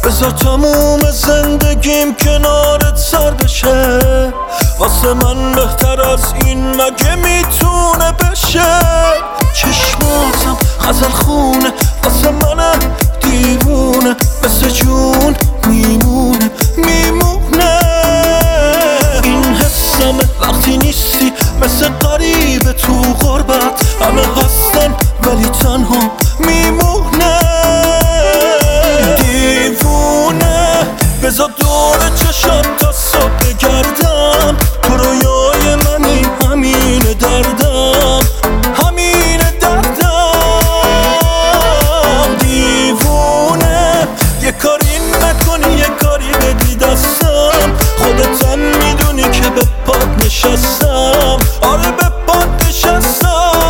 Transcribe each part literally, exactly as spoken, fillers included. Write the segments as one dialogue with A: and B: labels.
A: بذار تموم زندگیم کنارت سر بشه. واسه من بهتر از این مگه میتونه بشه؟ چشماتم غزل خونه واسه من دیوونه، مثل جون میمونه میمونه. این حسمه وقتی نیستی، مثل غریبه تو غربت. همه هستن ولی تنها میمونه. دیوونه بذار دور چشم تا صبح بگردم، تو رویای منی همین دردم همین دردم. دیوونه یه کاری نکنی یه کاری بدی دستم، خودتم میدونی که به پات نشستم. آره به پات نشستم.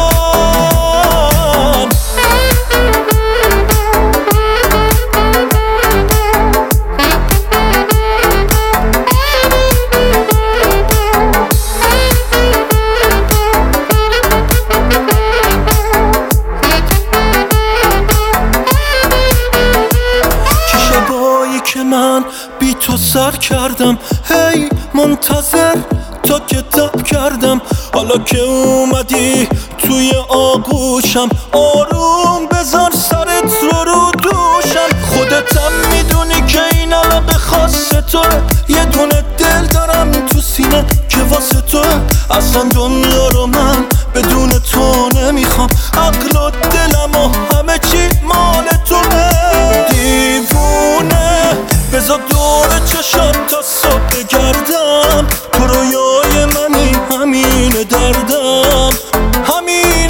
A: که من بی تو سر کردم، هی منتظر تا کتاب کردم. حالا که اومدی توی آغوشم، آروم بذار سرت رو رو دوشم. خودتم میدونی که این علاقه خاص توه، یه دونه دل دارم تو سینه که واسه توه. اصلا دنیا رو من بدون تو نمیخوام، عقل و دلم و همه چی مال توه. دیوونه بذار دور چشم تا صبح بگردم، تو رویای منی همین دردم همین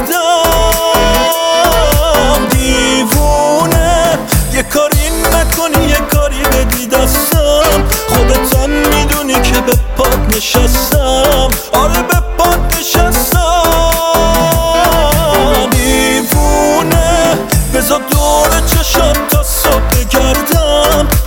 A: دردم. دیوونه یه کاری نکنی یه کاری بدی دستم، خودتم میدونی که به پات نشستم. آره به پات نشستم. دیوونه بذار دور چشم تا صبح بگردم،